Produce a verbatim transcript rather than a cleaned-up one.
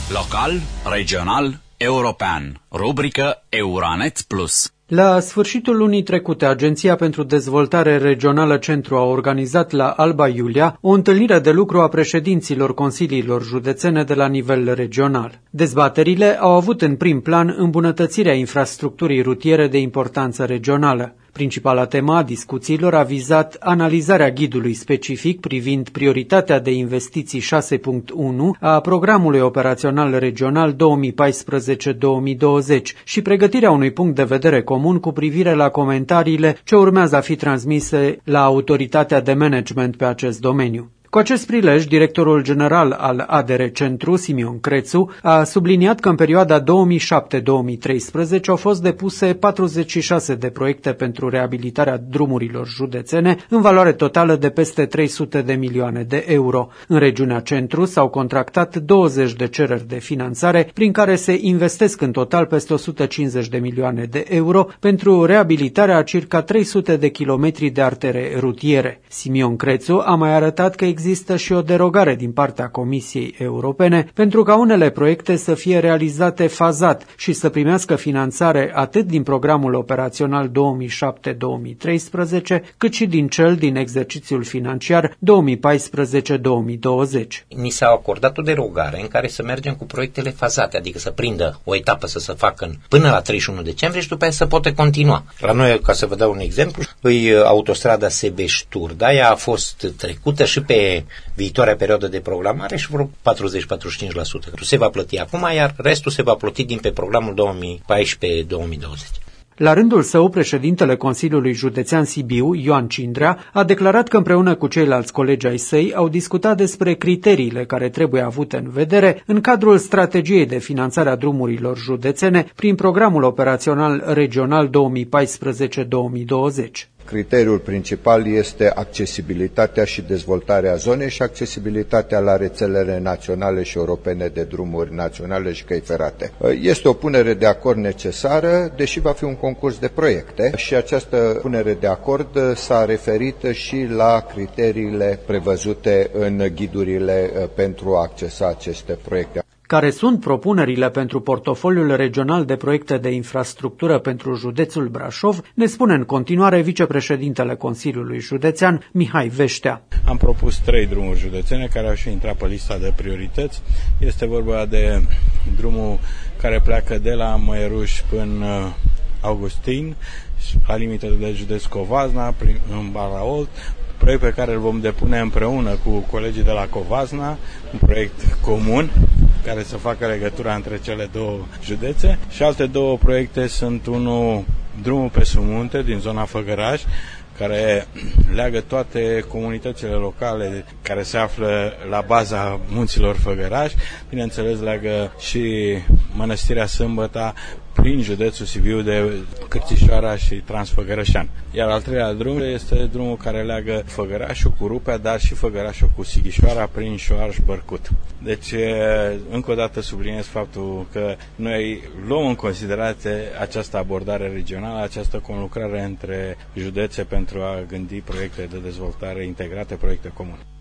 Local, regional, european. Rubrică Euranet Plus. La sfârșitul lunii trecute, Agenția pentru Dezvoltare Regională Centru a organizat la Alba Iulia o întâlnire de lucru a președinților consiliilor județene de la nivel regional. Dezbaterile au avut în prim plan îmbunătățirea infrastructurii rutiere de importanță regională. Principala temă a discuțiilor a vizat analizarea ghidului specific privind prioritatea de investiții șase punct unu a programului operațional regional două mii paisprezece două mii douăzeci și pregătirea unui punct de vedere comun cu privire la comentariile ce urmează a fi transmise la autoritatea de management pe acest domeniu. Cu acest prilej, directorul general al A D R Centru, Simion Crețu, a subliniat că în perioada două mii șapte două mii treisprezece au fost depuse patruzeci și șase de proiecte pentru reabilitarea drumurilor județene, în valoare totală de peste trei sute de milioane de euro. În regiunea Centru s-au contractat douăzeci de cereri de finanțare, prin care se investesc în total peste o sută cincizeci de milioane de euro pentru reabilitarea a circa trei sute de kilometri de artere rutiere. Simion Crețu a mai arătat că există și o derogare din partea Comisiei Europene pentru ca unele proiecte să fie realizate fazat și să primească finanțare atât din programul operațional două mii șapte două mii treisprezece, cât și din cel din exercițiul financiar două mii paisprezece două mii douăzeci. Ni s-a acordat o derogare în care să mergem cu proiectele fazate, adică să prindă o etapă să se facă în, până la treizeci și unu decembrie și după aia să poate continua. La noi, ca să vă dau un exemplu, e autostrada Sebeș-Turda, ea a fost trecută și pe viitoarea perioadă de programare și vreo patruzeci la patruzeci și cinci la sută. Se va plăti acum, iar restul se va plăti din pe programul două mii paisprezece două mii douăzeci. La rândul său, președintele Consiliului Județean Sibiu, Ioan Cindrea, a declarat că împreună cu ceilalți colegi ai săi au discutat despre criteriile care trebuie avute în vedere în cadrul strategiei de finanțare a drumurilor județene prin programul operațional regional două mii paisprezece două mii douăzeci. Criteriul principal este accesibilitatea și dezvoltarea zonei și accesibilitatea la rețelele naționale și europene de drumuri naționale și căi ferate. Este o punere de acord necesară, deși va fi un concurs de proiecte și această punere de acord s-a referit și la criteriile prevăzute în ghidurile pentru a accesa aceste proiecte. Care sunt propunerile pentru portofoliul regional de proiecte de infrastructură pentru județul Brașov, ne spune în continuare vicepreședintele Consiliului Județean, Mihai Veștea. Am propus trei drumuri județene care au și intrat pe lista de priorități. Este vorba de drumul care pleacă de la Măieruș până Augustin, la limită de județ Covasna, în Balaolt, proiect pe care îl vom depune împreună cu colegii de la Covasna, un proiect comun care să facă legătura între cele două județe, și alte două proiecte sunt unul drumul pe Sumunte din zona Făgăraș, care leagă toate comunitățile locale care se află la baza munților Făgăraș, bineînțeles leagă și Mănăstirea Sâmbăta prin județul Sibiu de Cârțișoara și Transfăgărășan. Iar al treilea drum este drumul care leagă Făgărașul cu Rupea, dar și Făgărașul cu Sighișoara prin Șoar și Bărcut. Deci, încă o dată subliniez faptul că noi luăm în considerație această abordare regională, această conlucrare între județe pentru a gândi proiecte de dezvoltare integrate, proiecte comune.